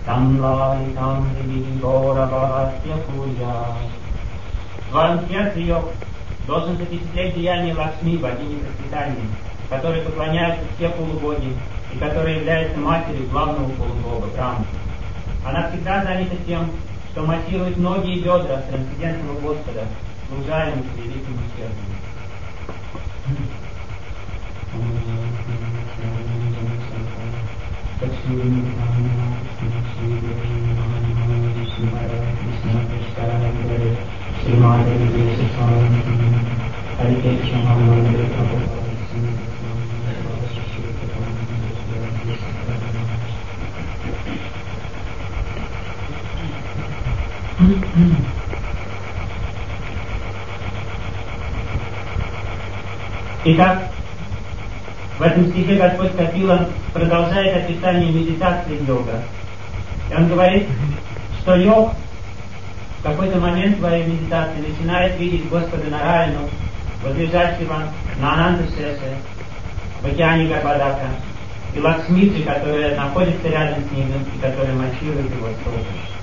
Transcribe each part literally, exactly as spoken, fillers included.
В вашем сердце ее должен запечатлеть деяние Лакшми, богини процветания, которой поклоняются все полубоги и которая является матерью главного полубога Брахмы. Она всегда занята тем, что массирует ноги и бедра трансцендентного Господа, служа ему с великим усердием. Итак, в этом стихе Господь Капила продолжает описание медитации йога. И он говорит, что йог в какой-то момент своей медитации начинает видеть Господа Нараяну, возлежащего на Ананда-Шеше, в океане Гарбадака, и Лакшмиджи, которая находится рядом с ним и которая массирует его стопы.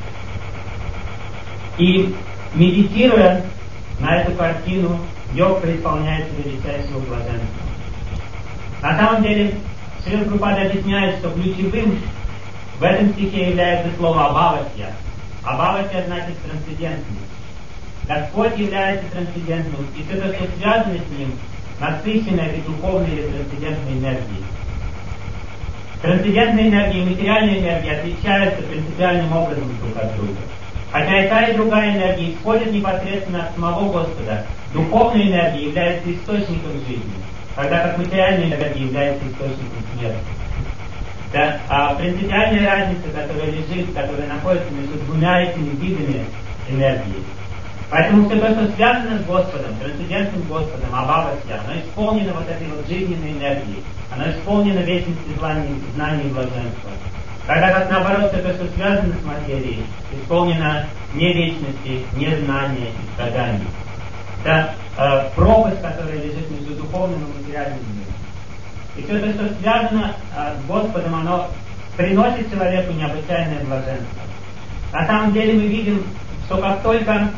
И медитируя на эту картину, йог преисполняется величайшего блаженства. На самом деле, Шрила Прабхупада объясняет, что ключевым в этом стихе является слово «абхавасья». Абхавасья значит трансцендентность. Господь является трансцендентным, и все то, что связано с ним, насыщено этой духовной или трансцендентной энергией. Трансцендентная энергия и материальная энергия отличаются принципиальным образом друг от друга. Хотя и та, и другая энергия исходит непосредственно от самого Господа, духовная энергия является источником жизни, тогда как материальная энергия является источником смерти. Да, а принципиальная разница, которая лежит, которая находится между двумя этими видами энергии. Поэтому все то, что связано с Господом, трансцендентным Господом, абхавасья, оно исполнено вот этой вот жизненной энергией, оно исполнено вечности знания и блаженства. Тогда как наоборот, все то, что связано с материей, исполнено не вечности, не знания и страданий. Это э, пропасть, которая лежит между духовным и материальным миром. И все то, что связано э, с Господом, оно приносит человеку необычайное блаженство. На самом деле мы видим, что как только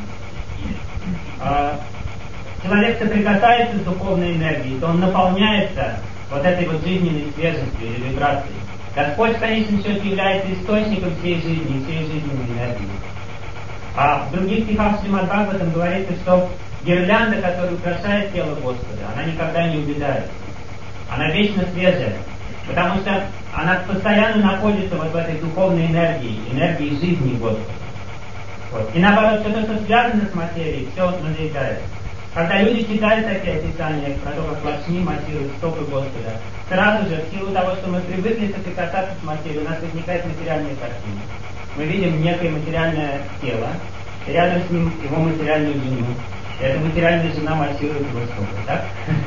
э, человек соприкасается с духовной энергией, то он наполняется вот этой вот жизненной свежестью или вибрацией. Господь в конечном счете является источником всей жизни, всей жизненной энергии. А в других стихах Шримад Бхагаватам говорится, что гирлянда, которая украшает тело Господа, она никогда не увядает. Она вечно свежая, потому что она постоянно находится вот в этой духовной энергии, энергии жизни Господа. Вот. И наоборот, все то, что связано с материей, все надоедает. Когда люди читают такие описания про то, как Лакшми массирует стопы Господа, сразу же, в силу того, что мы привыкли соприкасаться с материей, у нас возникает материальная картина. Мы видим некое материальное тело, и рядом с ним его материальную жену. И эта материальная жена массирует его стопы, так?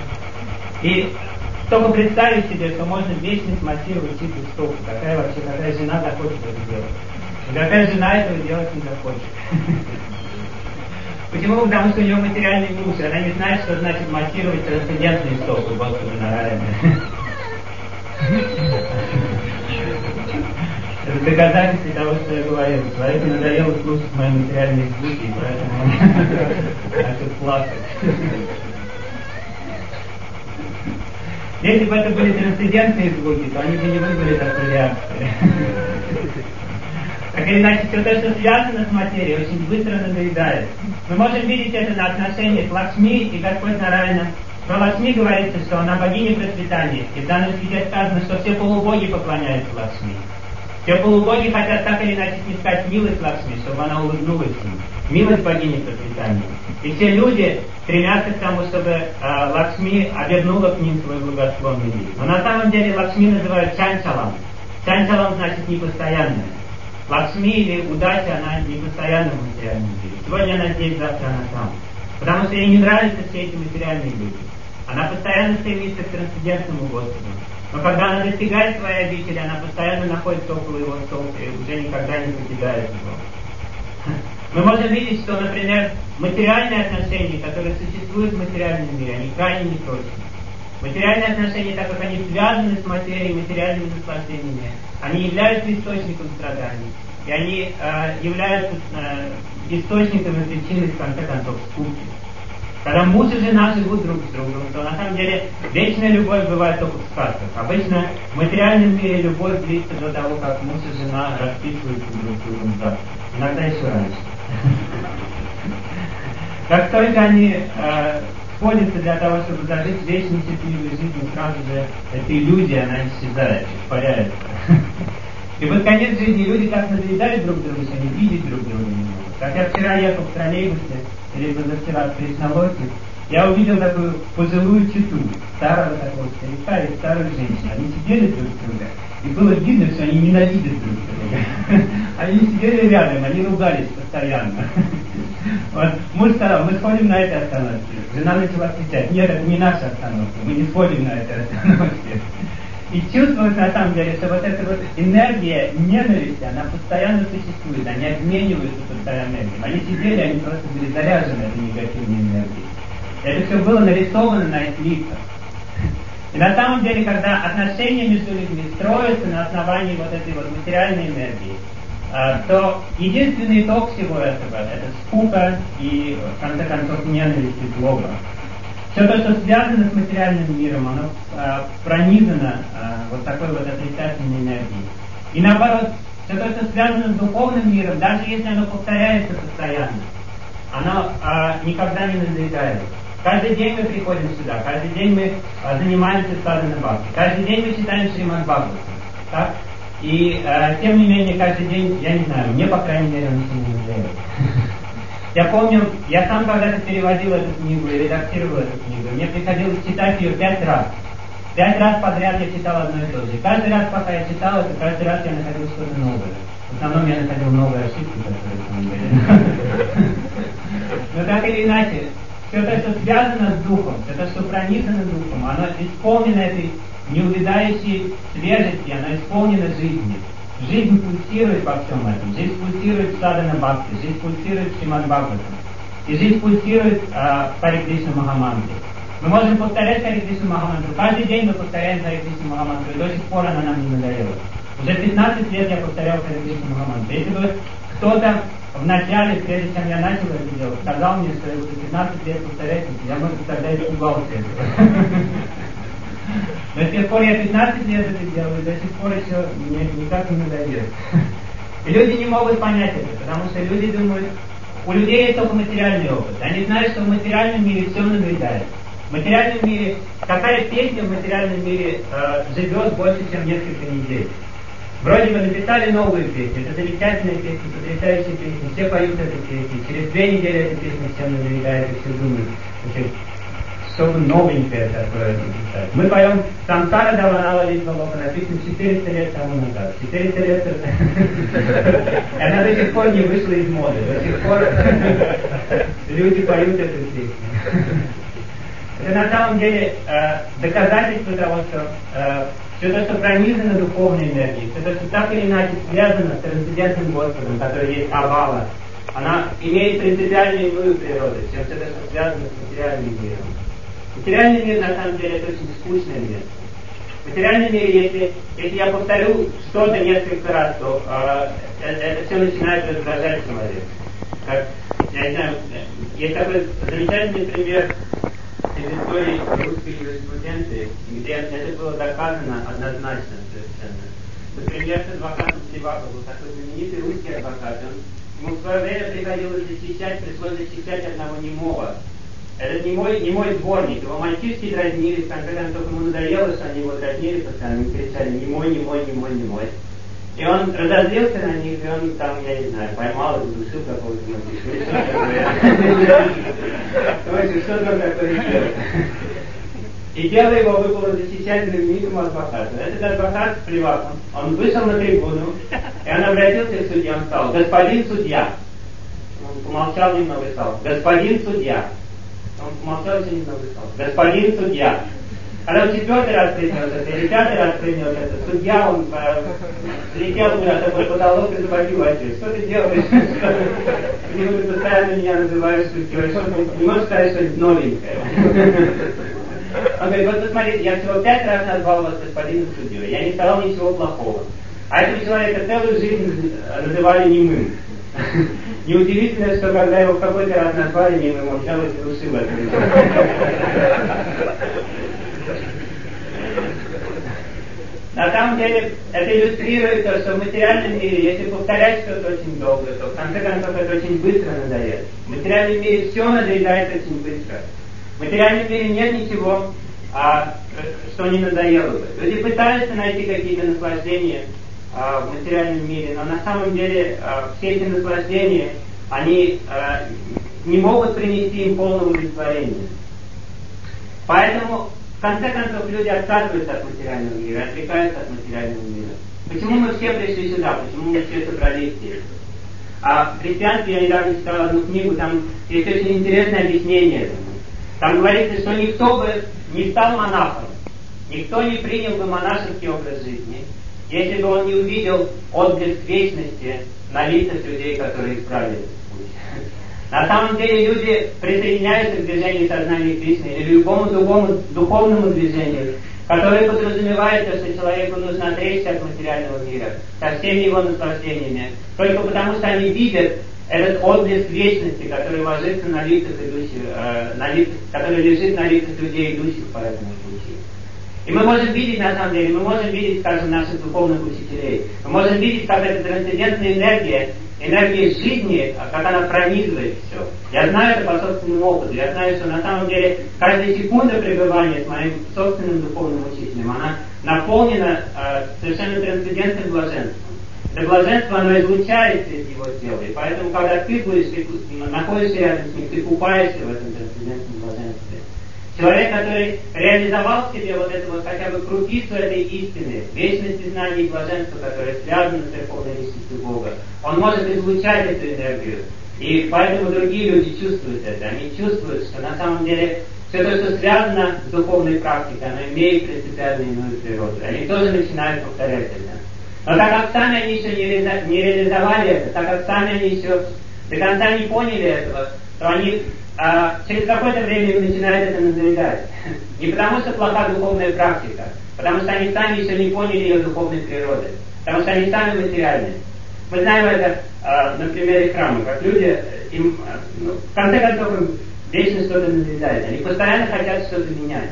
И только представить себе, что можно вечно массировать чьи-то стопы. Какая вообще, какая жена захочет это делать? И какая жена этого делать не захочет? Почему? Потому что у нее материальный муж, и она не знает, что значит массировать трансцендентные стопы Господа Нараяна. Это доказательство того, что я говорил. Человеку надоело слушать мои материальные звуки, и поэтому он начал плакать. Если бы это были трансцендентные звуки, то они бы не вызвали такой реакции. Так или иначе, все то, что связано с материей, очень быстро надоедает. Мы можем видеть это на отношениях Лакшми и Господь Нараяна. Про Лакшми говорится, что она богиня процветания. И в данном стихе сказано, что все полубоги поклоняются Лакшми. Все полубоги хотят так или иначе снискать милость Лакшми, чтобы она улыбнулась им. Милость богини процветания. И все люди стремятся к тому, чтобы э, Лакшми обернула к ним свой благосклонный вид. Но на самом деле Лакшми называют чанчалам. Чанчалам значит непостоянная. Лакшми или удача, она не постоянна в материальном мире. Сегодня она здесь, завтра она там. Потому что ей не нравятся все эти материальные люди. Она постоянно стремится к трансцендентному Господу. Но когда она достигает своей обители, она постоянно находится около его столпа и уже никогда не покидает его. Мы можем видеть, что, например, материальные отношения, которые существуют в материальном мире, они крайне неточны. Материальные отношения, так как они связаны с материей, материальными наслаждениями, они являются источником страданий. и они э, являются э, источниками причины, в конце концов, скуки. Когда муж и жена живут друг с другом, то на самом деле вечная любовь бывает только в сказках. Обычно в материальном мире любовь длится до того, как муж и жена расписываются друг с другом в завтра. Иногда еще раньше. Как только они э, сходятся для того, чтобы зажить вечную счастливую жизнь, сразу же эта иллюзия, она исчезает, испаряется. И под конец жизни люди как надоедают друг другу, что они видят друг друга не могут. Как я вчера ехал в троллейбусе, или позавчера в Преснолоке, я увидел такую пожилую читу, старого такого старика и старую женщину. Они сидели друг с другом, и было видно, что они ненавидят друг друга. Они сидели рядом, они ругались постоянно. Вот, муж сказал, мы сходим на этой остановке. Жена начала кричать, нет, это не наша остановка, мы не сходим на этой остановке. И чувствуется на самом деле, что вот эта вот энергия ненависти, она постоянно существует, они обмениваются постоянно этим. Они сидели, они просто были заряжены этой негативной энергией. Это все было нарисовано на их лицах. И на самом деле, когда отношения между людьми строятся на основании вот этой вот материальной энергии, то единственный итог всего этого — это скука и, в конце концов, ненависть и злоба. Все то, что связано с материальным миром, оно а, пронизано а, вот такой вот отрицательной энергией. И наоборот, все то, что связано с духовным миром, даже если оно повторяется постоянно, оно а, никогда не надоедает. Каждый день мы приходим сюда, каждый день мы а, занимаемся саданой бхакти, каждый день мы читаем Шримад Бхагаватам, так? И а, тем не менее, каждый день, я не знаю, мне, по крайней мере, он ничего не надоедает. Я помню, я сам когда-то переводил эту книгу и редактировал эту книгу. Мне приходилось читать ее пять раз. Пять раз подряд я читал одно и то же. И каждый раз, пока я читал это, каждый раз я находил что-то новое. В основном я находил новые ошибки, которые там были. Но так или иначе, все то, что связано с духом, все то, что пронизано духом, оно исполнено этой неувядающей свежести, оно исполнено жизнью. Жизнь пульсирует во всем этом. Жизнь пульсирует в Садана Бхакти, жизнь пульсирует в Шримад Бхагаватам. И жизнь пульсирует в Харе Кришна Махамантре. Мы можем повторять Харе Кришна Махамантру. Каждый день мы повторяем Харе Кришна Махамантру, и до сих пор она нам не надоела. Уже пятнадцать лет я повторял Харе Кришна Махамантру. Если бы кто-то в начале, прежде чем я начал это делать, сказал мне, что уже пятнадцать лет повторять, я, может, тогда испугался этого. Но с тех пор я пятнадцать лет это делаю, и до сих пор еще мне никак не надоест. И люди не могут понять это, потому что люди думают, у людей есть только материальный опыт. Они знают, что в материальном мире все надоедает. В материальном мире, какая песня в материальном мире э, живет больше, чем несколько недель. Вроде бы написали новую песню, это замечательная песня, потрясающая песня, все поют эту песню. Через две недели эта песня всем надоедает, и все думают, что-то новенькое такое написать. Мы поем «Самсара Даванала Литвалока», написано четыреста лет тому назад. четыреста лет и она до сих пор не вышла из моды. До сих пор люди поют эту песню. Это на самом деле э, доказательство того, что э, все то, что пронизано духовной энергией, все то, что так или иначе связано с трансцендентным Господом, который есть Абхава, она имеет принципиально иную природу, чем все то, что связано с материальным миром. Материальный мир, на самом деле, это очень скучный мир. В материальном мире, если, если я повторю что-то несколько раз, то э, это, это все начинает раздражать человека. Как, я не знаю, есть такой замечательный пример из истории русской юриспруденции, где это было доказано однозначно совершенно. Например, с адвокатом Сливаком был такой знаменитый русский адвокат. Он, ему в свое время приходилось защищать, пришлось защищать одного немого. Это не мой, не мой дворник, его мальчишки дразнили, в конце концов ему надоело, что они его дразнили, постоянно кричали «не мой, не мой, не мой, не мой». И он разозлился на них, и он там, я не знаю, поймал и задушил какого-то мальчишку. Что там такое сделать? И дело его выпало защищать знаменитому адвокату. Этот адвокат с Плеваком, он вышел на трибуну, и он обратился к судье, он сказал: «Господин судья». Он помолчал немного и сказал: «Господин судья». Он помолчал еще немного и сказал: «Господин судья». Когда он четвертый раз произнес это, или пятый раз произнес это, судья, он летел куда-то под потолок и забодил отец. «Что ты делаешь? Почему ты постоянно меня называешь судьей? Что ты не можешь сказать что-нибудь новенькое?» Он говорит: «Вот посмотрите, я всего пять раз назвал вас господином судьей, я не сказал ничего плохого. А этого человека целую жизнь называли немым. Неудивительно, что когда его в какой-то раз назвали немым, он взял и совершил это. На самом деле, это иллюстрирует то, что в материальном мире, если повторять что-то очень долго, то в конце концов это очень быстро надоест. В материальном мире все надоедает очень быстро. В материальном мире нет ничего, а, что не надоело бы. Люди пытаются найти какие-то наслаждения а, в материальном мире, но на самом деле а, все эти наслаждения, они а, не могут принести им полного удовлетворения. Поэтому в конце концов, люди отказываются от материального мира, отрекаются от материального мира. Почему мы все пришли сюда? Почему мы все собрались здесь? А в христианстве я недавно читал одну книгу, там есть очень интересное объяснение этому. Там говорится, что никто бы не стал монахом, никто не принял бы монашеский образ жизни, если бы он не увидел отблеск вечности на лицах людей, которые избрали этот путь. На самом деле люди присоединяются к движению сознания Кришны или любому другому духовному движению, которое подразумевает, что человеку нужно отречься от материального мира со всеми его наслаждениями, только потому что они видят этот отблеск вечности, который ложится на лицах идущих, э, на лицах, который лежит на лицах людей, идущих по этому пути. И мы можем видеть, на самом деле, мы можем видеть, скажем, наших духовных учителей, мы можем видеть, как эта трансцендентная энергия, энергия жизни, как она пронизывает все. Я знаю это по собственному опыту. Я знаю, что на самом деле каждая секунда пребывания с моим собственным духовным учителем, она наполнена э, совершенно трансцендентным блаженством. Это блаженство, оно излучается из его тела. И поэтому, когда ты будешь, ты находишься рядом с ним, ты купаешься в этом трансцендентном блаженстве. Человек, который реализовал в себе вот эту вот хотя бы крупицу этой истины, вечности знаний и блаженства, которое связано с верховной личностью Бога, он может излучать эту энергию. И поэтому другие люди чувствуют это. Они чувствуют, что на самом деле все то, что связано с духовной практикой, оно имеет принципиально иную природу. Они тоже начинают повторять это. Но так как сами они еще не, реализа- не реализовали это, так как сами они еще до конца не поняли этого, то они а, через какое-то время им начинают это надоедать. Не потому что плоха духовная практика, потому что они сами еще не поняли ее духовной природы, потому что они сами материальны. Мы знаем это а, на примере храма, как люди, им, ну, в конце концов, им вечно что-то надоедает. Они постоянно хотят что-то менять.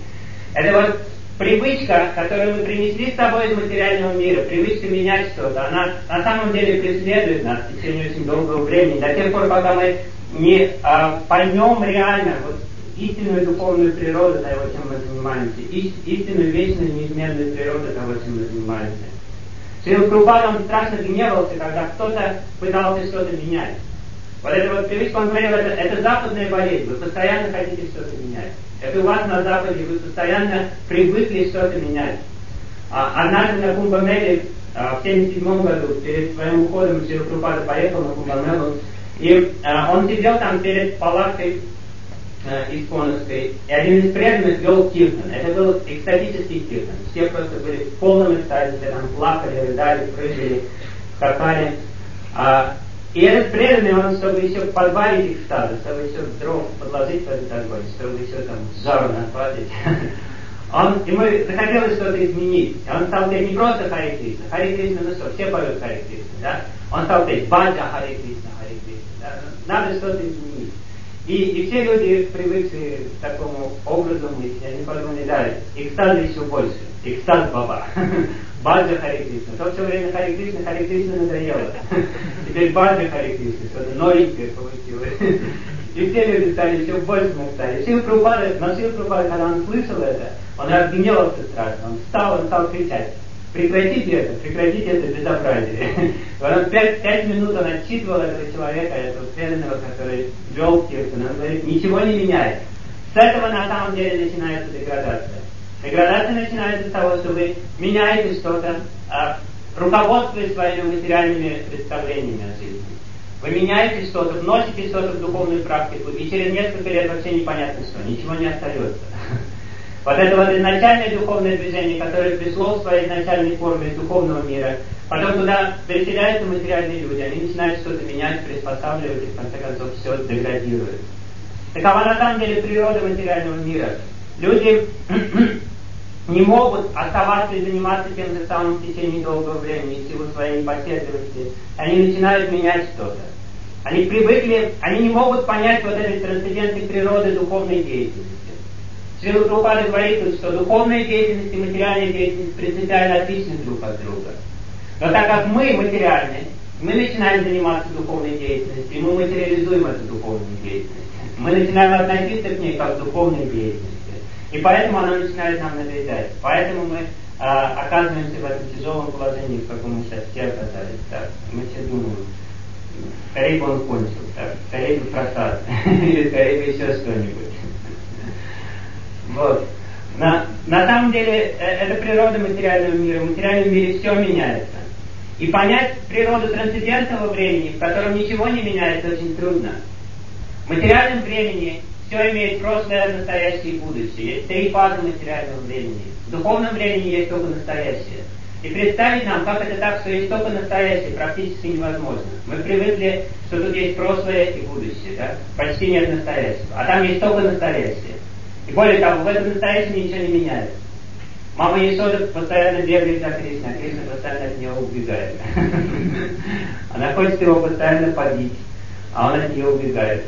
Это вот привычка, которую мы принесли с собой из материального мира, привычка менять что-то, она на самом деле преследует нас в течение очень долгого времени, до тех пор, пока мы не а, поймем реально вот, истинную духовную природу того, чем мы занимаемся, истинную, вечную, неизменную природу того, чем мы занимаемся. Шрила Прабхупада, он страшно гневался, когда кто-то пытался что-то менять. Вот эта вот привычка, он говорил, это, это западная болезнь, вы постоянно хотите что-то менять. Это у вас на Западе, вы постоянно привыкли что-то менять. А, однажды на Кумбамеле, а, в семьдесят седьмом году, перед своим уходом, Шрила Прабхупада поехал на Кумбамелу, и а, он сидел там перед палаткой а, исконовской, и один из преданных вел киртан. Это был экстатический киртан. Все просто были в полном экстазе, все там плакали, рыдали, прыгали, скакали. А, И этот преданный, он, чтобы еще подбавить экстаза, чтобы еще дров подложить в этот огонь, чтобы еще там жару нахватить, он, ему захотелось что-то изменить. Он стал говорить не просто Харе Кришна, Харе Кришна, ну что, все поют Харе Кришна, да? Он стал говорить Баджа Харе Кришна, Харе Кришна, да? Надо что-то изменить. И, и все люди, привыкшие к такому образу мысли, они подумали, да, экстаза еще больше, экстаз Баба. Баджа Харе Кришна. То все время Харе Кришна, Харе Кришна надоело. Теперь Баджа Харе Кришна, что-то новенькое получилось. И все люди стали еще больше стали. Шрила Прабхупада, но Шрила Прабхупада, когда он слышал это, он разгневался страшно. Он встал, он стал кричать: прекратите это, прекратите это безобразие. Он пять, пять минут он отчитывал этого человека, этого преданного, который вел киртан. Он говорит, ничего не меняет. С этого на самом деле начинается деградация. Деградация начинается с того, что вы меняете что-то, а, руководствуясь своими материальными представлениями о жизни. Вы меняете что-то, вносите что-то в духовную практику, и через несколько лет вообще непонятно что, ничего не остается. Вот это вот изначальное духовное движение, которое пришло в своей изначальной форме из духовного мира, потом туда переселяются материальные люди, они начинают что-то менять, приспосабливать, и в конце концов все деградирует. Такова на самом деле природа материального мира. Люди не могут оставаться и заниматься тем же самым в течение долгого времени, в силу своей непоследовательности. Они начинают менять что-то. Они привыкли, они не могут понять вот этой трансцендентной природы духовной деятельности. Шрила Прабхупада говорит, что духовная деятельность и материальная деятельность принципиально отличны друг от друга. Но так как мы материальны, мы начинаем заниматься духовной деятельностью, и мы материализуем эту духовную деятельность. Мы начинаем относиться к ней как к духовной деятельности. И поэтому она начинает нам надоедать. Поэтому мы а, оказываемся в этом тяжелом положении, в каком мы сейчас все оказались. Так. Мы все думаем, скорее бы он кончил, так, скорее бы просад, или скорее бы еще что-нибудь. Вот. На, на самом деле, это природа материального мира. В материальном мире все меняется. И понять природу трансцендентного времени, в котором ничего не меняется, очень трудно. В материальном времени все имеет прошлое, настоящее и будущее. Есть три фазы материального времени. В духовном времени есть только настоящее. И представить нам, как это так, что есть только настоящее, практически невозможно. Мы привыкли, что тут есть прошлое и будущее, да? Почти нет настоящего. А там есть только настоящее. И более того, в этом настоящем ничего не меняется. Мама Ешода постоянно бегает за Кришной, а Кришна постоянно от нее убегает. Она хочет его постоянно побить, а он от нее убегает.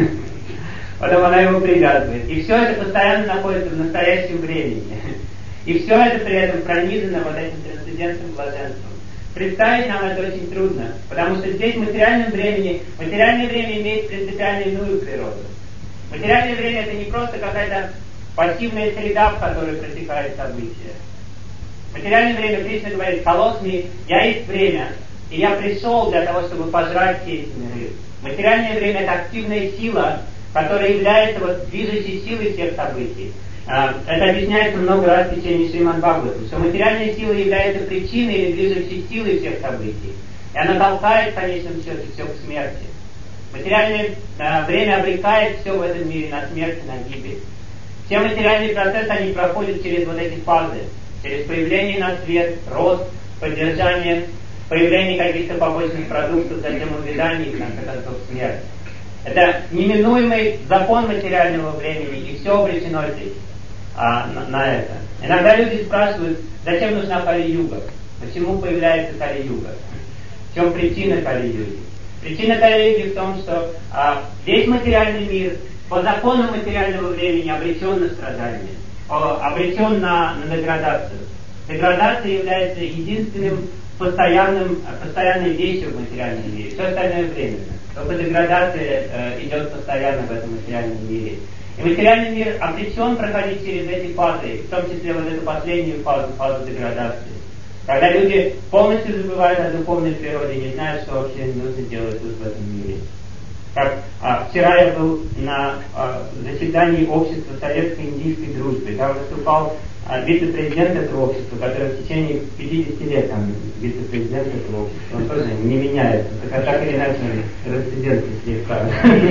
Потом она его привязывает. И все это постоянно находится в настоящем времени. И все это при этом пронизано вот этим трансцендентным блаженством. Представить нам это очень трудно, потому что здесь в материальном времени, материальное время имеет принципиально иную природу. Материальное время это не просто какая-то пассивная среда, в которой протекают события. Материальное время, Кришна говорит, колосми, я есть время, и я пришел для того, чтобы пожрать все эти миры. Материальное время это активная сила, которая является вот движущей силой всех событий. Это объясняется много раз в течение Шримад Бхагаватам, что материальная сила является причиной или движущей силой всех событий. И она толкает, в конечном счете, все к смерти. Материальное э, время обрекает все в этом мире на смерть и на гибель. Все материальные процессы, они проходят через вот эти фазы. Через появление на свет, рост, поддержание, появление каких-то побочных продуктов, затем увядание и, в конце концов, смерть. Это неминуемый закон материального времени, и все обречено здесь а, на, на это. Иногда люди спрашивают, зачем нужна Кали-юга? Почему появляется Кали-юга? В чем причина Кали-юги? Причина Кали-юги в том, что а, весь материальный мир по закону материального времени обречен на страдания, обречен на, на деградацию. Деградация является единственным постоянным, постоянной вещью в материальном мире. Все остальное временно. Только деградация э, идет постоянно в этом материальном мире. И материальный мир обречен проходить через эти фазы, в том числе вот эту последнюю фазу, фазу деградации. Когда люди полностью забывают о духовной природе, не знают, что вообще нужно делать тут в этом мире. Как а, вчера я был на а, заседании общества советско-индийской дружбы. Там выступал а, вице-президент этого общества, который в течение пятидесяти лет там вице-президент этого общества. Он тоже не меняется. Так, так или иначе, трансцендентный слегка.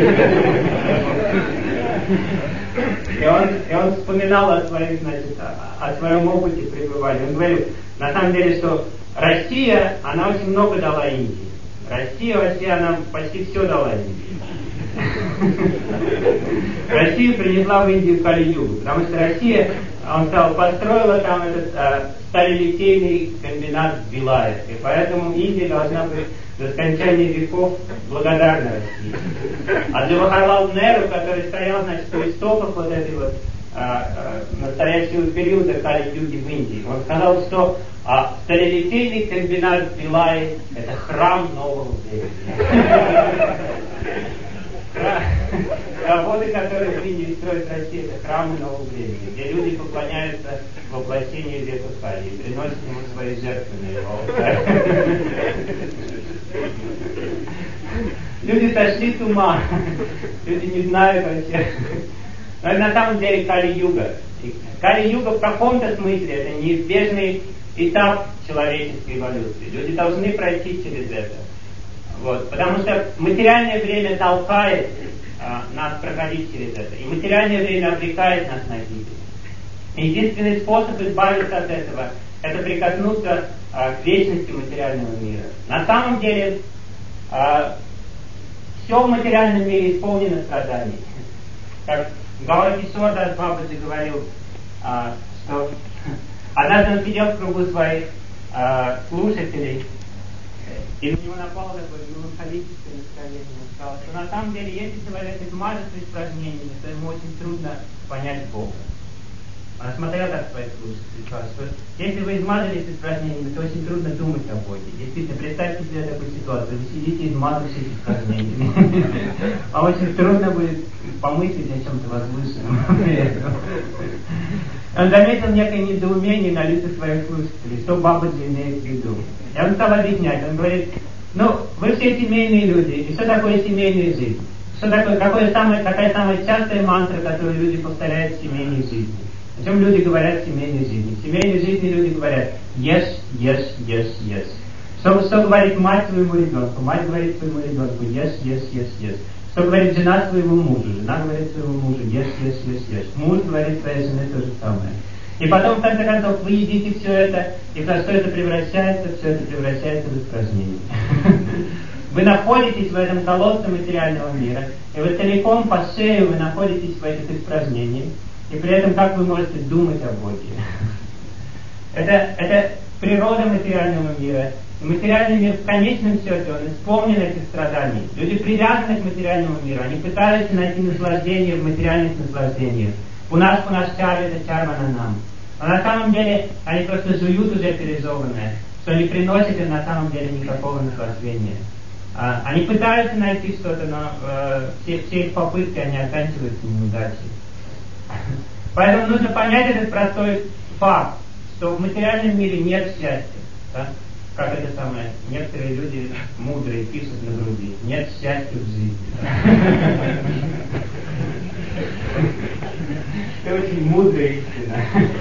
И он, и он вспоминал о, своих, значит, о, о своем опыте пребывания. Он говорил, на самом деле, что Россия, она очень много дала Индии. Россия вообще, она почти все дала Индии. Россия принесла в Индию Кали-югу, потому что Россия, он сказал, построила там этот а, сталелитейный комбинат в Билае. И поэтому Индия должна быть до скончания веков благодарна России. А для Джавахарлал Неру, который стоял, значит, у истоков вот этой вот а, а, настоящего периода Кали-юги в Индии, он сказал, что а, сталелитейный комбинат в Билае — это храм нового времени. Работы, которые в Индии строит Россия, это храмы нового времени, где люди поклоняются воплощению века Кали и приносят ему свои жертвы на его алтарь. Люди сошли с ума, люди не знают вообще. Но это на самом деле Кали-юга. Кали-юга в каком-то смысле это неизбежный этап человеческой эволюции. Люди должны пройти через это. Вот, потому что материальное время толкает а, нас проходить через это. И материальное время обрекает нас на гибель. Единственный способ избавиться от этого — это прикоснуться а, к вечности материального мира. На самом деле а, все в материальном мире исполнено страданий. Как Гауракишор Дас Бабаджи говорил, а, что Однажды он сидел в кругу своих э, слушателей, и на него напало такое меланхолическое настроение. Он сказал, что на самом деле, если человек измажется испражнениями, то ему очень трудно понять Бога. Он смотрел так своих слушателей и сказал, что если вы измазались испражнениями, то очень трудно думать о Боге. Действительно, представьте себе такую ситуацию. Вы сидите, измазавшись испражнениями. А очень трудно будет помыслить о чем-то возвышенном. Он заметил некое недоумение на лицах своих слушателей, что Бабаджи имеет в виду. И он стал объяснять. Он говорит, ну, вы все семейные люди, и что такое семейная жизнь? Что такое, какое самое, какая самая частая мантра, которую люди повторяют в семейной жизни? О чем люди говорят в семейной жизни? В семейной жизни люди говорят «ешь, ешь, ешь, ешь». Что, что говорит мать своему ребенку? Мать говорит своему ребенку «ешь, ешь, ешь, ешь». Что говорит жена своему мужу? Жена говорит своему мужу «ешь, ешь, ешь, ешь». Муж говорит своей жене то же самое. И потом, в конце концов, вы едите все это, и во что это превращается? Все это превращается в испражнение. Вы находитесь в этом колодце материального мира, и вы целиком по шею вы находитесь в этих испражнениях. И при этом как вы можете думать о Боге? Это, это природа материального мира. И материальный мир в конечном счете, он исполнен этих страданий. Люди привязаны к материальному миру, они пытаются найти наслаждение в материальных наслаждениях. У нас у нас чар это чарма на нам. Но на самом деле они просто жуют уже пережеванное, что не приносит им на самом деле никакого наслаждения. А, они пытаются найти что-то, но э, все, все их попытки, они оканчиваются неудачей. Поэтому нужно понять этот простой факт, что в материальном мире нет счастья. Да? Как это самое, некоторые люди мудрые пишут на груди, нет счастья в жизни. Это очень мудрая истина.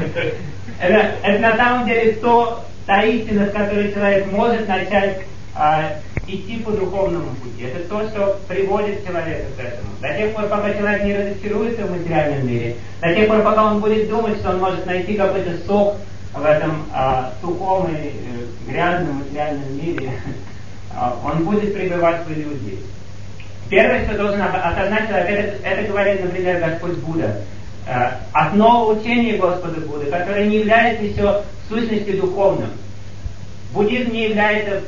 Это, это на самом деле то, та истина, с которой человек может начать а, идти по духовному пути. Это то, что приводит человека к этому. До тех пор, пока человек не разочаруется в материальном мире, до тех пор, пока он будет думать, что он может найти какой-то сок в этом а, сухом и э, грязном материальном мире, а, он будет пребывать в иллюзии. Первое, что должен осознать человек, это, это говорит, например, Господь Будда. Э, основа учения Господа Будды, которое не является еще в сущности духовным. Буддизм не является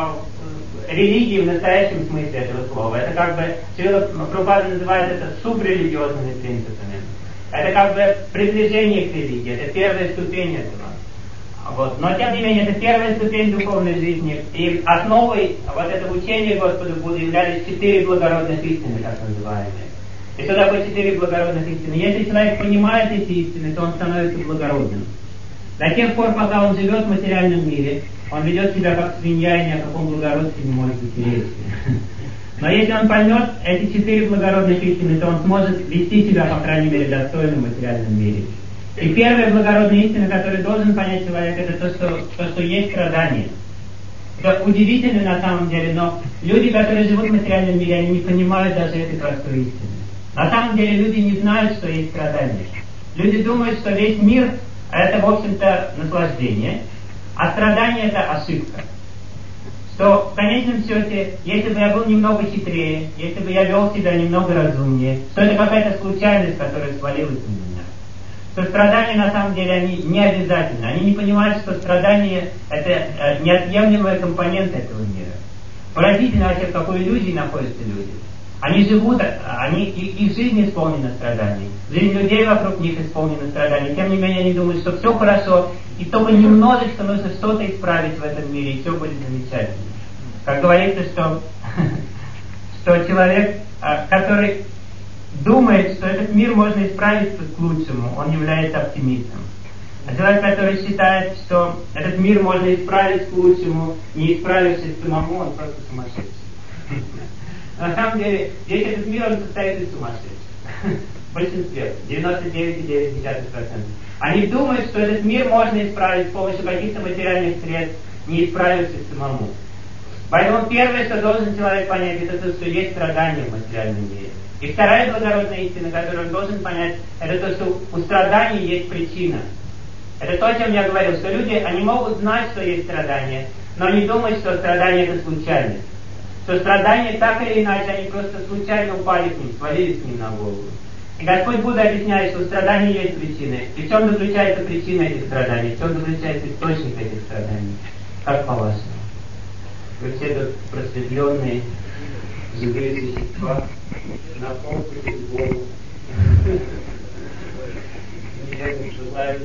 э, религией в настоящем смысле этого слова. Это как бы, Шрила Прабхупада называет это субрелигиозными принципами. Это как бы приближение к религии, это первая ступень этого. Вот. Но тем не менее, это первая ступень духовной жизни. И основой вот этого учения Господа Будды являлись четыре благородных истины, так называемые. И что такое четыре благородных истины? Если человек понимает эти истины, то он становится благородным. До тех пор, пока он живет в материальном мире, он ведет себя как свинья, и ни о каком благородстве не может быть речи. Но если он поймет эти четыре благородных истины, то он сможет вести себя, по крайней мере, достойно в материальном мире. И первая благородная истина, которую должен понять человек, это то, что, то, что есть страдание. Это удивительно на самом деле, но люди, которые живут в материальном мире, они не понимают даже этой простой истины. На самом деле люди не знают, что есть страдание. Люди думают, что весь мир — это, в общем-то, наслаждение, а страдание — это ошибка. Что в конечном счете, если бы я был немного хитрее, если бы я вел себя немного разумнее, что это какая-то случайность, которая свалилась на меня. Что страдания на самом деле они не обязательны. Они не понимают, что страдание — это э, неотъемлемая компонента этого мира. Поразительно вообще, в какой иллюзии находятся люди. Они живут, они, их, их жизнь исполнена страданий. Жизнь людей вокруг них исполнена страданий. Тем не менее, они думают, что все хорошо, и только немножечко нужно что-то исправить в этом мире, и все будет замечательно. Как говорится, что, что человек, который думает, что этот мир можно исправить к лучшему, он является оптимистом. А человек, который считает, что этот мир можно исправить к лучшему, не исправившись самому, он просто сумасшедший. На самом деле, весь этот мир, он состоит из сумасшедших. В большинстве, девяносто девять целых девять десятых процента. Они думают, что этот мир можно исправить с помощью каких-то материальных средств, не исправившись самому. Поэтому первое, что должен человек понять, это то, что есть страдания в материальном мире. И вторая благородная истина, которую он должен понять, это то, что у страданий есть причина. Это то, о чем я говорил, что люди, они могут знать, что есть страдания, но не думают, что страдания это случайность. Что страдания так или иначе, они просто случайно упали к ним, свалились к ним на голову. И Господь Будда объясняет, что страдания есть причины. И в чем заключается причина этих страданий? В чем заключается источник этих страданий? Как по-вашему? Вы все тут просветленные, живые существа, на фокусе Богу. Неверно желают,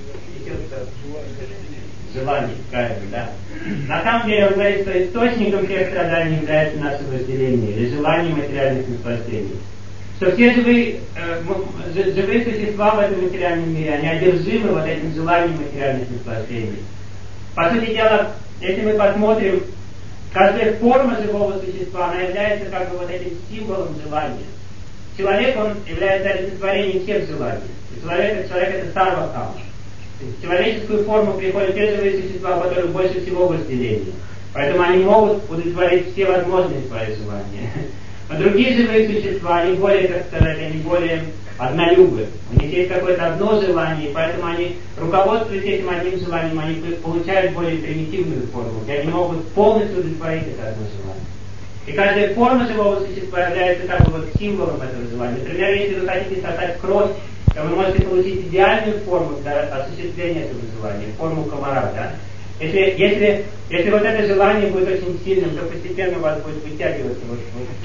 желание, правильно, да? На самом деле он говорит, что источником всех страданий является наше вожделение или желание материальных наслаждений. Что все живые, э, живые существа в этом материальном мире, они одержимы вот этим желанием материальных наслаждений. По сути дела, если мы посмотрим, каждая форма живого существа, она является как бы вот этим символом желания. Человек, он является олицетворением всех желаний. И человек, человек это сарва-кама. В человеческую форму приходят те живые существа, у которых больше всего вожделения. Поэтому они могут удовлетворить все возможные свои желания. А другие живые существа, они более, как сказать, они более однолюбы. У них есть какое-то одно желание, и поэтому они, руководствуясь этим одним желанием, они получают более примитивную форму, и они могут полностью удовлетворить это одно желание. И каждая форма живого существа является как бы вот символом этого желания. Например, если вы хотите сосать кровь, то вы можете получить идеальную форму для осуществления этого желания, форму комара, да? Если, если, если вот это желание будет очень сильным, то постепенно у вас будет вытягиваться вот,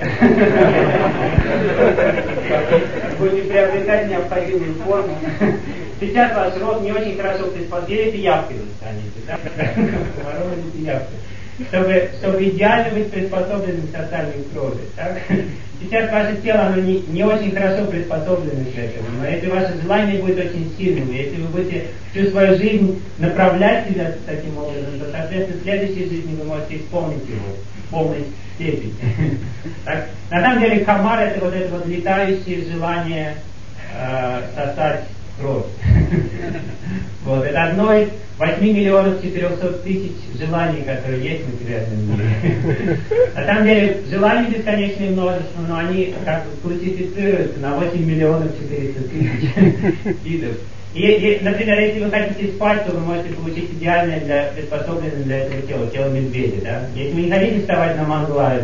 вот. Будете приобретать необходимую форму. Сейчас ваш рот не очень хорошо приспособлен, явкой вы станете, да? Воровите явкой. Чтобы, чтобы идеально быть приспособленным к сосанию крови. Так? Сейчас ваше тело оно не, не очень хорошо приспособлено к этому, но если ваше желание будет очень сильным, если вы будете всю свою жизнь направлять себя таким образом, то, соответственно, в следующей жизни вы можете исполнить его в полной степени. Так, на самом деле, комар — это вот это вот летающее желание э, сосать кровь. Вот, это одно из восьми миллионов четырехсот тысяч желаний, которые есть в материальном мире. На самом деле, желаний бесконечное множество, но они как бы классифицируются на восемь миллионов четыреста тысяч видов. И, и, например, если вы хотите спать, то вы можете получить идеальное для приспособленное для этого тела, тело медведя, да? Если вы не хотите вставать на манглайфе,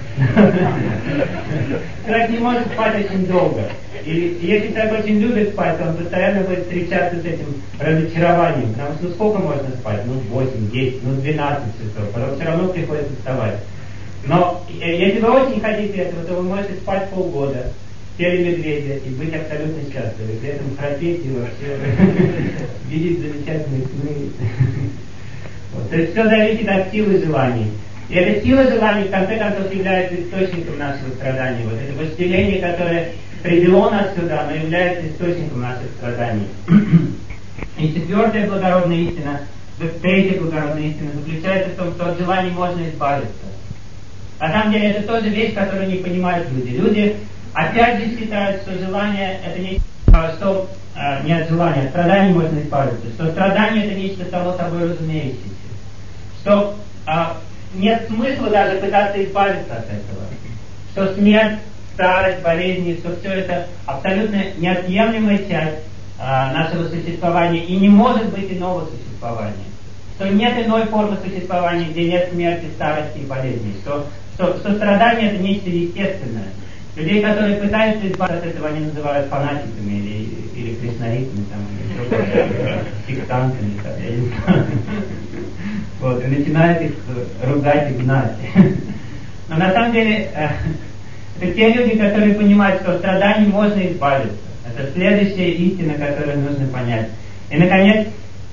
человек не может спать очень долго. И если человек очень любит спать, то он постоянно будет встречаться с этим разочарованием. Потому что ну сколько можно спать? Ну восемь, десять, ну двенадцать часов. Потом все равно приходится вставать. Но если вы очень хотите этого, то вы можете спать полгода в теле медведя и быть абсолютно счастливы. При этом храпеть и вообще видеть замечательные сны. Вот. То есть все зависит от силы желаний. И эта сила желаний в конце концов является источником нашего страдания. Вот это вожделение, которое привело нас сюда, оно является источником наших страданий. И четвертая благородная истина, третья благородная истина заключается в том, что от желаний можно избавиться. На самом деле это тоже вещь, которую не понимают люди. Люди опять же считают, что желание это не что э, не от желания, от страданий можно избавиться, что страдание это нечто само собой разумеющееся, что э, нет смысла даже пытаться избавиться от этого, что смерть, старость, болезни, что все это абсолютно неотъемлемая часть а, нашего существования и не может быть иного существования. Что нет иной формы существования, где нет смерти, старости и болезней. Что, что, что страдание это нечто естественное. Людей, которые пытаются избавиться от этого, они называют фанатиками или, или кришнаитами, там, или сектантами, я не знаю. Вот, и начинают их ругать и гнать. Но на самом деле это те люди, которые понимают, что от страданий можно избавиться. Это следующая истина, которую нужно понять. И, наконец,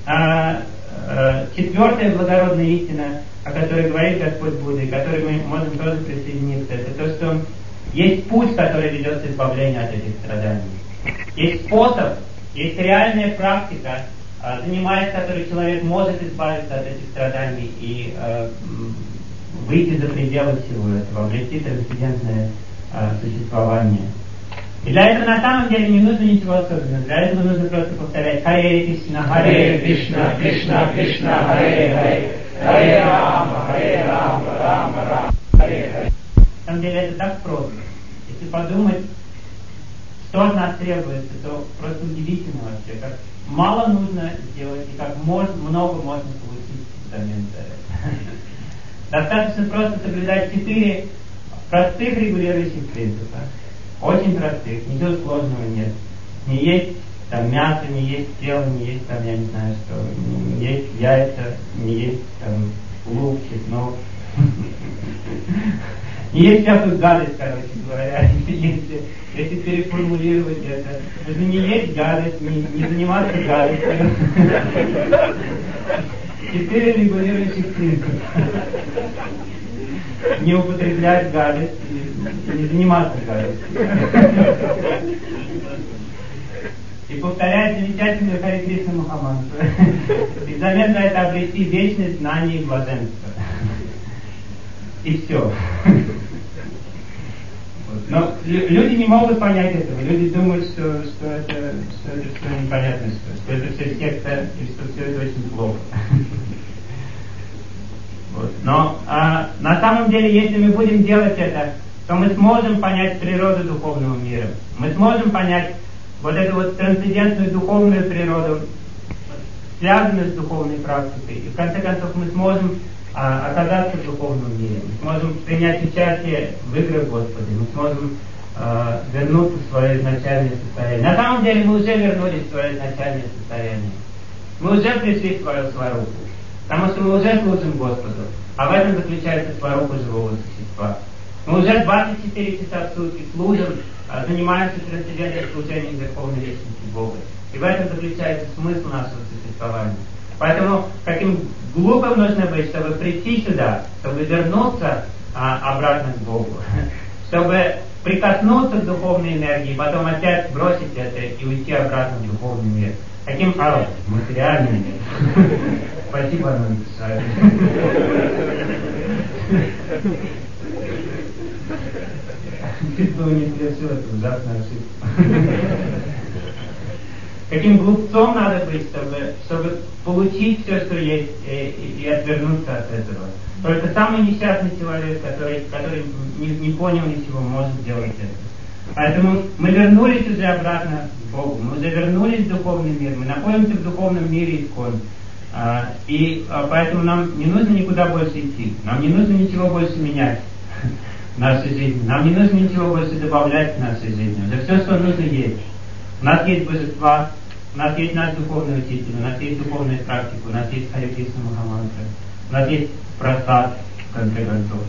четвертая благородная истина, о которой говорит Господь Будда, и к которой мы можем тоже присоединиться, это то, что есть путь, который ведет к избавлению от этих страданий. Есть способ, есть реальная практика, занимаясь которой человек может избавиться от этих страданий и выйти за пределы всего этого, обрести трансцендентное существование. И для этого на самом деле не нужно ничего особенного. Для этого нужно просто повторять Харе Кришна, Харе Кришна, Кришна Кришна, Харе Харе, Харе Рама, Харе Рама, Рама Рама, Харе Харе. На самом деле это так просто. Если подумать, что от нас требуется, то просто удивительно вообще, как мало нужно сделать и как можно, много можно получить взамен за это. Достаточно просто соблюдать четыре простых регулирующих принципа. очень простых, ничего сложного нет. Не есть там мясо, не есть тело, не есть там, я не знаю что, не есть яйца, не есть там лук, чеснок. Не есть всякую гадость, короче говоря, если, если переформулировать это. Это не есть гадость, не, не заниматься гадостью. Четыре регулирующих принципа. Не употреблять гадость, не заниматься гадостью. И повторять замечательную Харе Кришна Махамантру. И взамен за это обрести вечность, знание и блаженство. И все. Но люди не могут понять этого. Люди думают, что, что это что это что непонятно, что, что это все секта и что все это очень плохо. Вот. Но а, на самом деле, если мы будем делать это, то мы сможем понять природу духовного мира. Мы сможем понять вот эту вот трансцендентную духовную природу, связанную с духовной практикой. И в конце концов мы сможем а, оказаться в духовном мире. Мы сможем принять участие в играх Господа. Мы сможем а, вернуться в свое изначальное состояние. На самом деле мы уже вернулись в свое изначальное состояние. Мы уже пришли в свою сварупу. Потому что мы уже служим Господу. А в этом заключается сварупа живого существа. Мы уже двадцать четыре часа в сутки служим, занимаемся трансцендентным служением Верховной Личности Бога. И в этом заключается смысл нашего существования. Поэтому каким глупым нужно быть, чтобы прийти сюда, чтобы вернуться а, обратно к Богу, чтобы прикоснуться к духовной энергии, потом опять бросить это и уйти обратно в духовный мир. Каким а, материальным миром. Спасибо, Анна Исаевна. Чуть было не совершил эту ужасную ошибку. Каким глупцом надо быть, чтобы, чтобы получить все, что есть, и, и отвернуться от этого. Только самый несчастный человек, который, который не, не понял ничего, может сделать это. Поэтому мы вернулись уже обратно к Богу, мы уже вернулись в духовный мир, мы находимся в духовном мире искон. А, и а, поэтому нам не нужно никуда больше идти, нам не нужно ничего больше менять в нашей жизни, нам не нужно ничего больше добавлять в нашей жизни. Уже все, что нужно, есть. У нас есть божества, у нас есть наш духовный учитель, у нас есть духовная практика, у нас есть Харе Кришна Махамантра, у нас есть просад, в конце концов.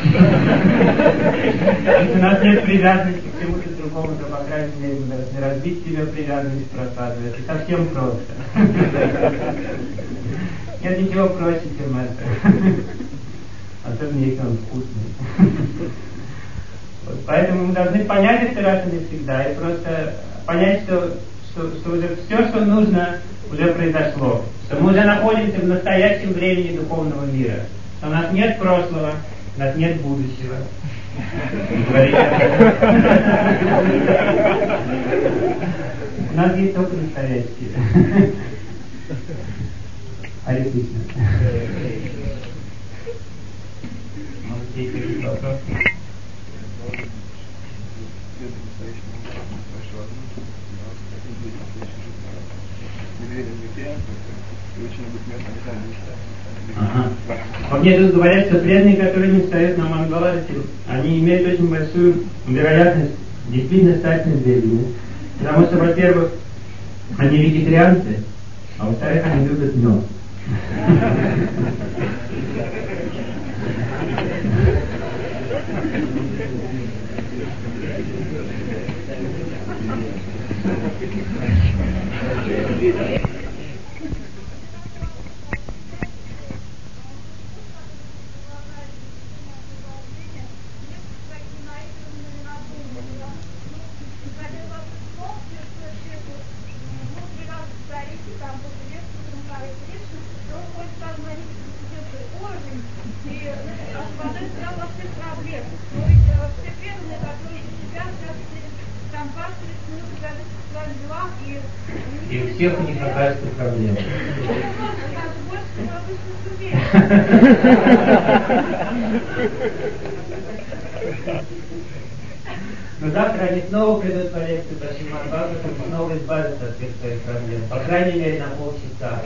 Если у нас нет привязанности к чему-то другому, то, по крайней мере, мы должны разбить себе привязанность к просаду. Это совсем просто. Нет ничего проще, чем это. Особенно если он вкусный. Вот, поэтому мы должны понять это раз и навсегда, и просто понять, что, что, что уже все, что нужно, уже произошло. Что мы уже находимся в настоящем времени духовного мира. Что у нас нет прошлого, у нас нет будущего. У нас есть только настоящее. Харе Кришна. Может, есть какие-то вопросы? Ага. Вот мне тут говорят, что преданные, которые не встают на Мангаларати, они имеют очень большую вероятность действительно стать медведями. Потому что, во-первых, они вегетарианцы, а во-вторых, они любят мед. И у всех у них оказывается проблема. Но завтра они снова придут по лекции по Шримад Бхагаватам, снова избавятся от всех своих проблем. По крайней мере, на полчаса.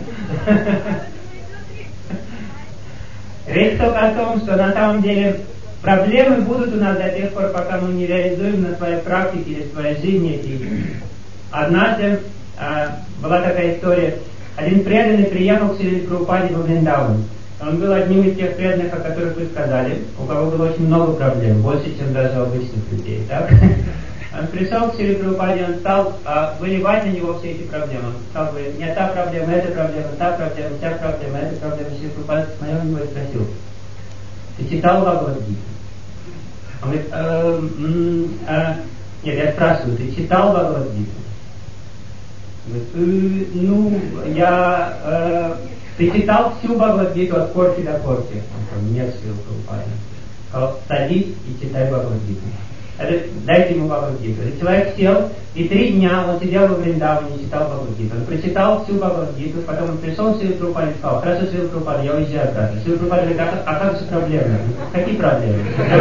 Речь только о том, что на самом деле проблемы будут у нас до тех пор, пока мы не реализуем на своей практике или своей жизни эти. Однажды э, была такая история. Один преданный приехал к Шриле Прабхупаде во Вриндаван. Он был одним из тех преданных, о которых вы сказали, у кого было очень много проблем, больше, чем даже у обычных людей. Так? Он пришел к Шриле Прабхупаде, он стал а, выливать на него все эти проблемы. Он стал говорить, у меня та проблема, эта проблема, та проблема, та проблема, эта проблема. Шрила Прабхупада смотрел на него и спросил, ты читал Бхагавад-гиту? Он говорит, э, э, нет, я спрашиваю, ты читал Бхагавад-гиту? Говорит, э, ну, я... Э, ты читал всю Бхагавад-гиту от корки до корки? Он сказал, нет, Шрила Прабхупада. Сказал, садись и читай Бхагавад-гиту. Дайте ему Бхагавад-гиту. Этот человек сел, и три дня он сидел во Вриндаване и читал Бхагавад-гиту. Он прочитал всю Бхагавад-гиту, потом он пришел к Шриле Прабхупаде и сказал, хорошо, Шрила Прабхупада, я уезжаю обратно. Шрила Прабхупада говорит, а, а как же проблемы? Какие проблемы?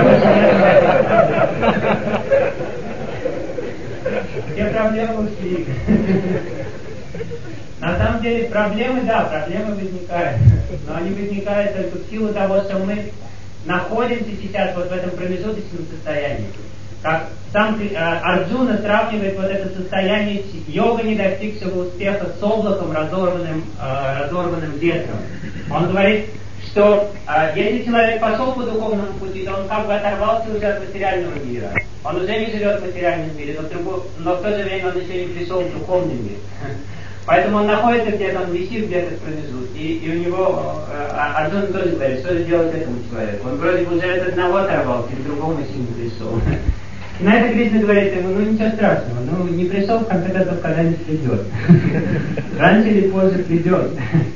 Все проблемы ушли. На самом деле проблемы, да, проблемы возникают. Но они возникают только в силу того, что мы находимся сейчас вот в этом промежуточном состоянии. Как сам э, Арджуна сравнивает вот это состояние йога, не достигшего успеха, с облаком, разорванным, э, разорванным ветром. Он говорит, что э, если человек пошел по духовному пути, то он как бы оторвался уже от материального мира. Он уже не живет в материальном мире, но в, другу, но в то же время он еще не пришел в духовный мир. Поэтому он находится где-то, он висит где-то в промежутке, и, и у него, э, Арджуна тоже говорит, что же делать этому человеку. Он вроде бы уже от одного оторвался, и к другому еще не пришел. И на это Кришна говорит ему, ну ничего страшного, ну не пришел, в конце концов, когда-нибудь придет. Раньше или позже придет.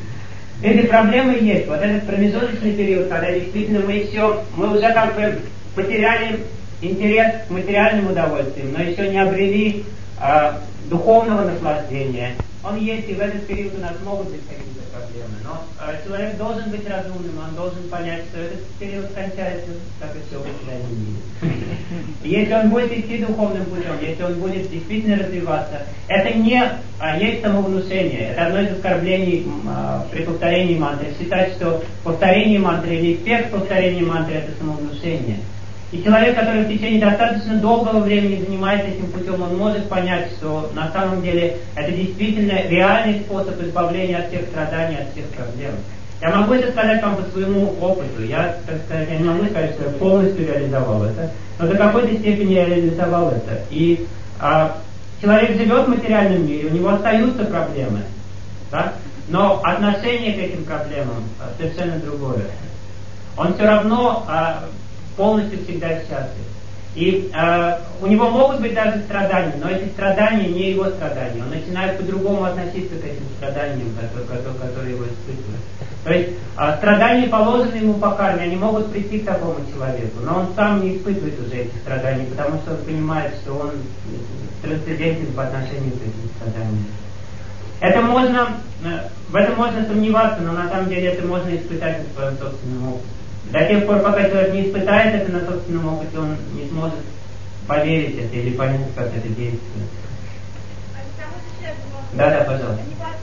Эти проблемы есть. Вот этот промежуточный период, когда действительно мы еще, мы уже как бы потеряли интерес к материальным удовольствиям, но еще не обрели э, духовного наслаждения. Он есть, и в этот период у нас могут быть какие-то проблемы. Но э, человек должен быть разумным, он должен понять, что этот период кончается, как и все в материальном мире. И если он будет идти духовным путем, если он будет действительно развиваться, это не а, есть самовнушение. Это одно из оскорблений а, при повторении мантры. Считать, что повторение мантры или эффект повторения мантры — это самовнушение. И человек, который в течение достаточно долгого времени занимается этим путем, он может понять, что на самом деле это действительно реальный способ избавления от всех страданий, от всех проблем. Я могу это сказать вам по своему опыту. Я, так сказать, я не могу сказать, что я полностью реализовал это, но до какой-то степени я реализовал это. И а, человек живет в материальном мире, у него остаются проблемы, да? Но отношение к этим проблемам а, совершенно другое. Он все равно а, полностью всегда счастлив. И э, у него могут быть даже страдания, но эти страдания не его страдания. Он начинает по-другому относиться к этим страданиям, которые, которые его испытывают. То есть э, страдания, положенные ему по карме, они могут прийти к такому человеку, но он сам не испытывает уже эти страдания, потому что он понимает, что он трансцендентен по отношению к этим страданиям. Это можно, э, в этом можно сомневаться, но на самом деле это можно испытать на своем собственном опыте. До тех пор, пока человек не испытает это на собственном опыте, он не сможет поверить это или понять, как это действует. Да, да, пожалуйста.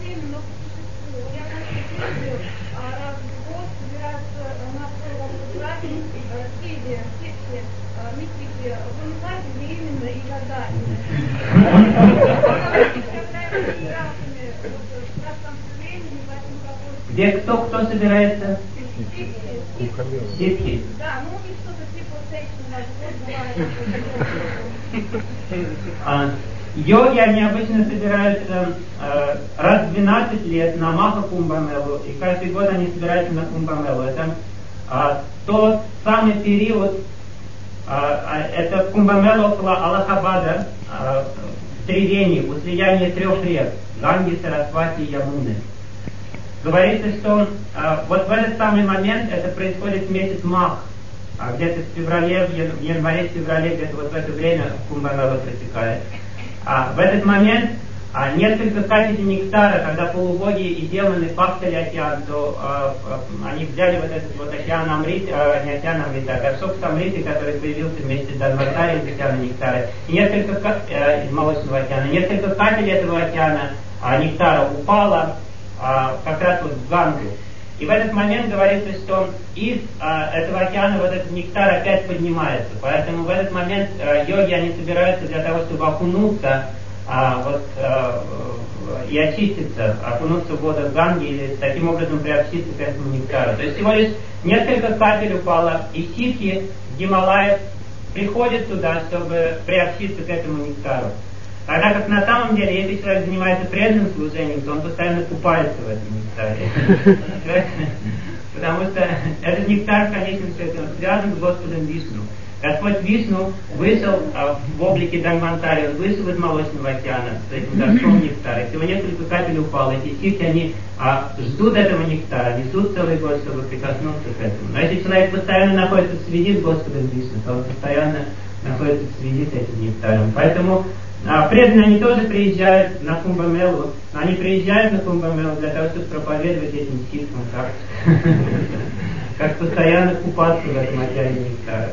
Где кто, кто собирается? Ситхи. Да, ну и что-то типа секса. Йоги, они обычно собираются э, раз в двенадцать лет на Маха Кумбамелу, и каждый год они собираются на Кумбамелу. Это э, тот самый период, э, это Кумбамела около Аллахабада, э, в Тревени, у слияния трех рек, Ганги, Сарасвати и Ямуны. Говорится, что э, вот в этот самый момент, это происходит в месяц Мах, а где-то в феврале, в январе-феврале, где-то вот в это время Кумбамела протекает. А в этот момент а, несколько капель нектара, когда полубоги и демоны пахтали океан, то а, а, они взяли вот этот вот океан Амрит, а, не океан Амрита, а горшок с Амритой, который появился вместе с Данватари из океана нектара, и несколько а, из молочного океана, несколько капель этого океана а, нектара упало а, как раз вот в Гангу. И в этот момент говорится, что из а, этого океана вот этот нектар опять поднимается. Поэтому в этот момент а, йоги, они собираются для того, чтобы окунуться а, вот, а, и очиститься, окунуться в воду Ганги или таким образом приобщиться к этому нектару. То есть всего лишь несколько капель упало, и ситхи в Гималаях приходят туда, чтобы приобщиться к этому нектару. Тогда как на самом деле, если человек занимается преданным служением, то он постоянно купается в этом нектаре. Потому что этот нектар в конечном счете связан с Господом Вишну. Господь Вишну вышел а, в облике Дханвантари, он вышел из Молочного океана с этим дождем нектара. Всего несколько капель упало. Эти ситхи, они а, ждут этого нектара, несут целый год, чтобы прикоснуться к этому. Но если человек постоянно находится в связи с Господом Вишну, то он постоянно находится в связи с этим нектаром. Поэтому а, преданные, они тоже приезжают на Кумбамелу. Они приезжают на Кумбамелу для того, чтобы проповедовать этим ситхам, как, как постоянно купаться в этом океане нектара.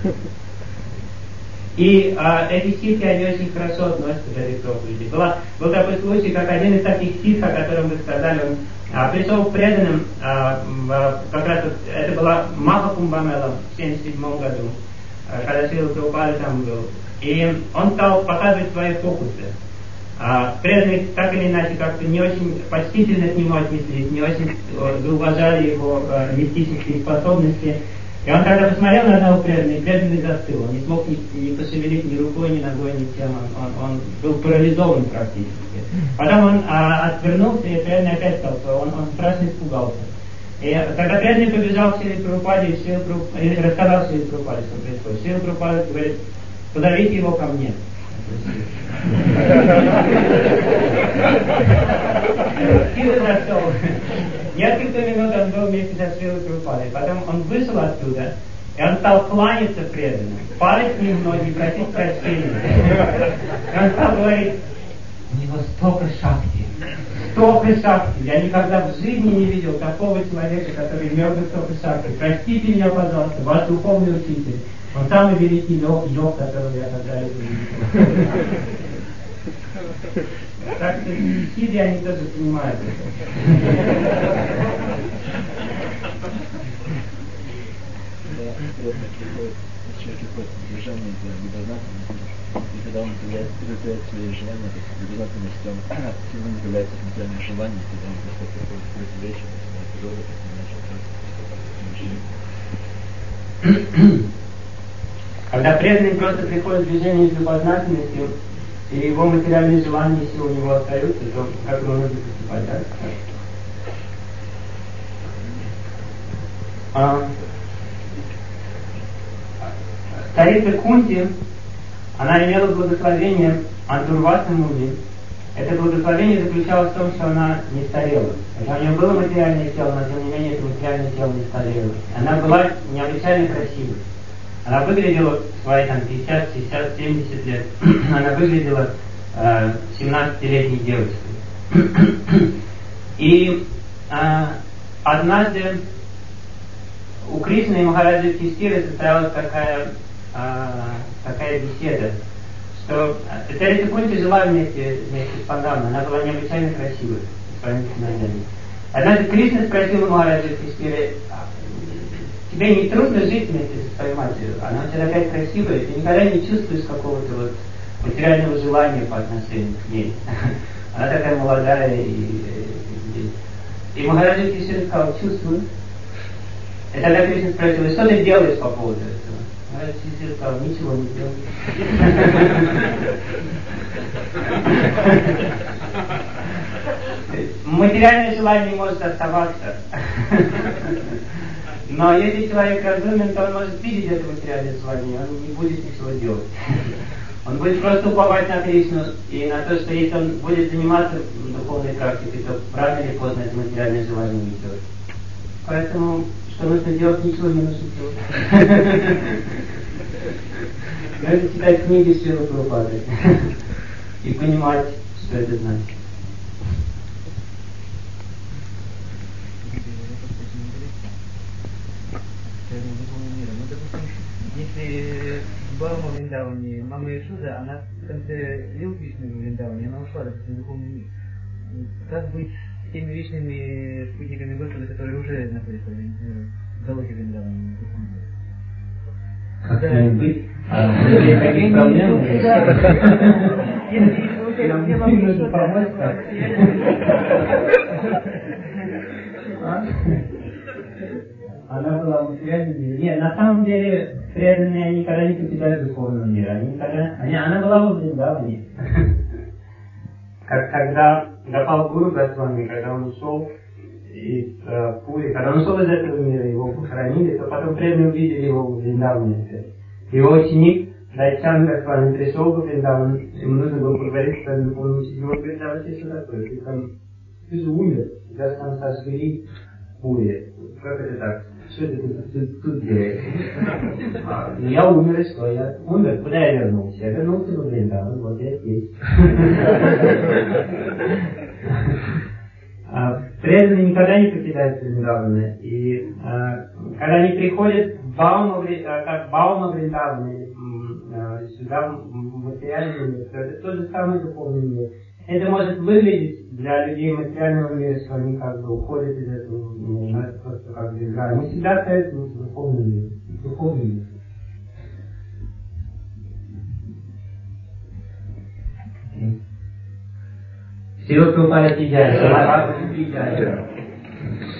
И а, эти ситхи, они очень хорошо относятся к этой проповеди. Была, был такой случай, как один из таких ситх, о котором вы сказали, он а, пришел к преданным, а, в, как раз вот, это была Маха Кумбамела в семьдесят седьмом году, а, когда Шрила Прабхупада там был. И он стал показывать свои фокусы. А, преданные так или иначе как-то не очень почтительно к нему отнеслись, не очень уважали его а, мистические способности. И он когда посмотрел на одного преданного, и преданный застыл. Он не смог ни, ни пошевелить ни рукой, ни ногой, ни тем. Он, он, он был парализован практически. Потом он а, отвернулся, и преданный опять стал. Он, он страшно испугался. И когда преданный побежал к Шриле Прабхупаде, и, Шрила Прабхупаде, и рассказал Шриле Прабхупаде, что происходит. Шрила Прабхупада говорит: позовите его ко мне. Силы прошел. Несколько минут он был вместе со Шрилой Прабхупадой. Потом он вышел оттуда, и он стал кланяться преданным, падать к ним в ноги и просить прощения. И он стал говорить: у него столько шакти, столько шакти. Я никогда в жизни не видел такого человека, который имел бы столько шакти. Простите меня, пожалуйста, ваш духовный учитель. Он самый великий йог, йог, которого я когда-либо видел. Так что сидя они тоже понимают это. И когда он удовлетворяет свои желания, то есть любознательность, он сильно является материальным желанием, когда он просто приходит к противоречию, то есть на природу, то есть иначе. Когда преданный просто приходит в движение с любознательностью, и его материальные желания, если у него остаются, то как ему нужно поступать, да? А, царица Кунти, она имела благословение от Дурвасы Муни. Это благословение заключалось в том, что она не старела. Хотя у нее было материальное тело, но тем не менее это материальное тело не старело. Она была необычайно красивой. Она выглядела в свои там пятьдесят, шестьдесят, семьдесят лет. Она выглядела э, семнадцатилетней девочкой. И э, однажды у Кришны и Махараджи Юдхиштхиры состоялась такая, э, такая беседа, что Царица Кунти жила вместе, вместе с Пандавной. Она была необычайно красивой своими сыновьями. Однажды Кришна спросил у Махараджи Юдхиштхиры: тебе не трудно жить вместе со своей матерью? Она у тебя такая красивая, ты никогда не чувствуешь какого-то вот материального желания по отношению к ней. Она такая молодая и... И, и Махараджа Юдхиштхира сказал: чувствую. И тогда Кришна спросил: что ты делаешь по поводу этого? Махараджа Юдхиштхира сказал: ничего не делаю. Материальное желание не может оставаться. Но если человек разумен, то он может видеть это материальное желание, он не будет ничего делать. Он будет просто уповать на Кришну и на то, что если он будет заниматься духовной практикой, то рано или поздно это материальное желание уйдет. Поэтому, что нужно делать, ничего не нужно делать. Надо читать книги Шрилы Прабхупады и понимать, что это значит. Ну, допустим, если Бхарма в Вриндаване, мама Ишуда, она в конце Лил Кришны в Вриндаване, она ушла, допустим, в духовный мир. Как быть теми вечными спутниками Господа, которые уже находятся в залоге Вриндавана. Как с ним быть? Какие проблемы? Нам нужно помочь. Она была в материальном мире. Нет, на самом деле преданные никогда не покидают духовного мира. Они никогда... Они, она была в Вриндаване. Как когда Гопал Гуру Госвами, когда он ушел из э, Пури, когда он ушел из этого мира, его похоронили, то потом преданные увидели его в Вриндаване. Его ученик Дайчан Госвами пришел в Вриндаван, ему нужно было поговорить с своим духовным учителем. Он говорит: а вообще что такое? Ты там, ты же умер, даже там сожгли в Пури. Как это так? Что ты тут, тут, тут делаешь? А, ну я умер, и что? Я умер, куда я вернулся? Я вернулся в Вриндаван, вот я здесь. Преданные никогда не покидают Вриндавана. И а, когда они приходят в Баума, как Баума Вриндавана, сюда в материальный мир, то это тот же самый духовный мир. Это может выглядеть для людей материального мира, что они как бы уходят из этого мира, просто как бы играют. Мы всегда остаемся в духовном мире. Духовный мир. Всего Прабхупада Ки Джай.